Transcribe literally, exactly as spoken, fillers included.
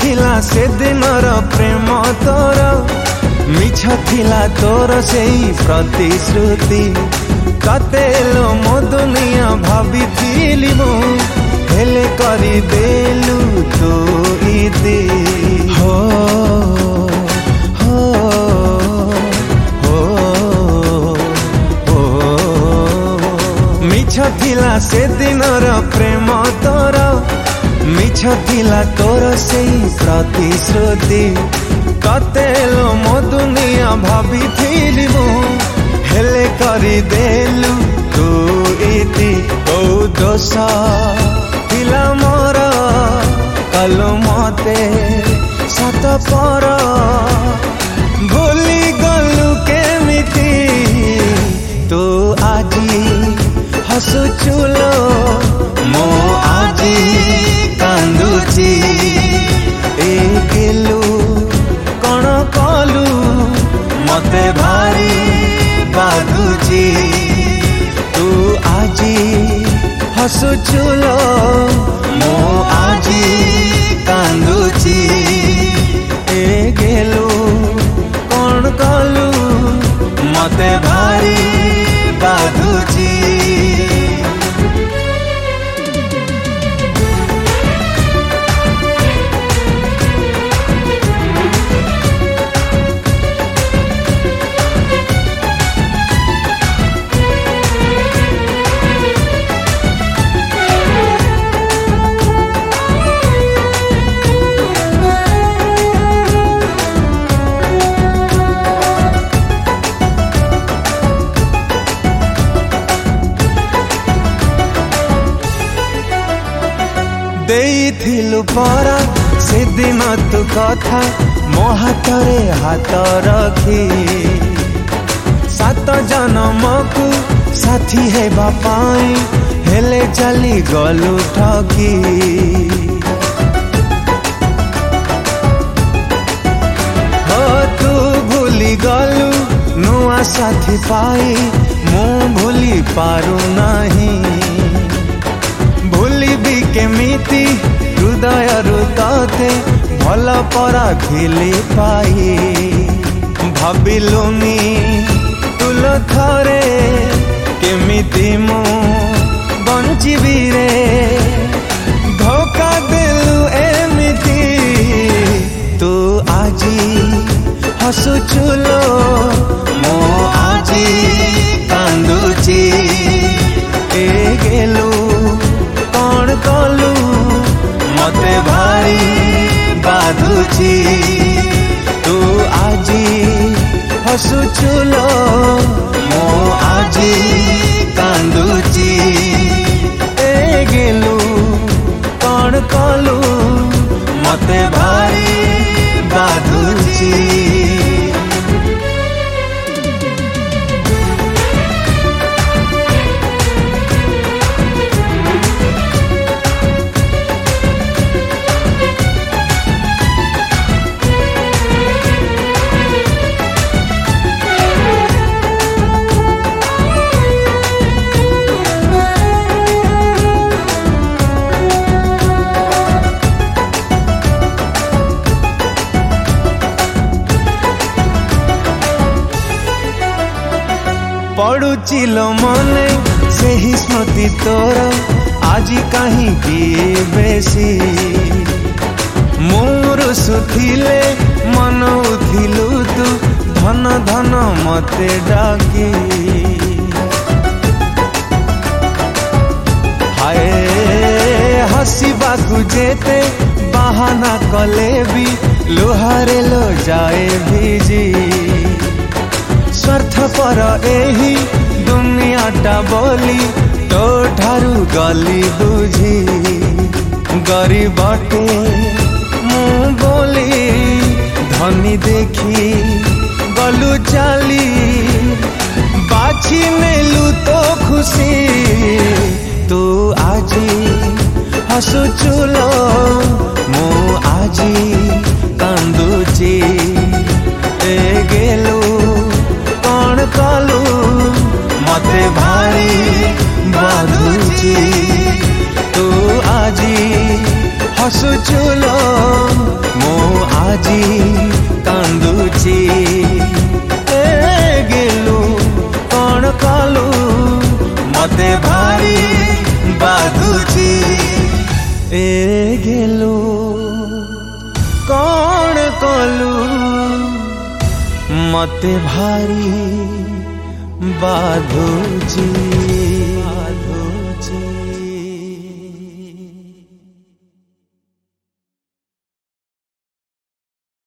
थिला से दिनर प्रेम तोर मिछ थिला तोर सेई प्रतिश्रुति कते लो मो दुनिया भाभी थिली मु हेले करी देलु तो इति हो हो हो हो मिछ थिला से दिनर प्रेम तोर मिछ थिला तोर सेई प्रतिश्रुति कते लो मो दुनिया भाभी थिली मु हेले करी देलु तू इति तो दोष थिला मोर कालो मते सत पर भूली गलु केमिति तू आजी हसुचुलो मो आजी कांदुची ए गेलु कण कलु मते भारी बाधुची तू आजी हसुचुलो मो आजी कांदुची ए गेलु कण कलु मते भारी बाधुची देइथिलु परा से दिन तू कथा मो हाथ रे हाथ रखी सात जन्म को साथी है बापाई हेले चली गलु ठगी हो तू भूली गलु नुआ साथी पाई मु भूली पारु नहीं भूली भी केमिति हृदय रुते भल परा खिली पाई भाविलुनी तुल थरे केमिति मु बंचिबी रे धोखा देलु एमिति तू आजी हसुचुलो मो आजी कांदुची ए गेलु कण कलु मते भारी बाधुची तू आजी हसुचुलो मो आजी कांदुची ए गेलु कण कलु मते भारी बाधुची पड़ुची लो मने से ही स्मृति तोर आज कहीं किए बेसी मोर सुथिले मन उथिलु तू धन धन मते डाकी हाय हसीबा को जेते बहाना कले भी लुहारे लो जाए भीजी स्वार्थ पर एही दुनियाटा बोली तो ठारू गली बुझी गरीबटे मु बोली धनी देखी गलु चाली बाछी नेलु तो खुशी तू आजी हसुचुलो मु आजी कांदुची ए गेलु कण कलु मते भारी बाधुची तू आजी हसुचुलो मो आजी कांदुची ए गेलु कौन कलु मते भारी बाधुची ए गेलु कौन कलु मते भारी बाधुची।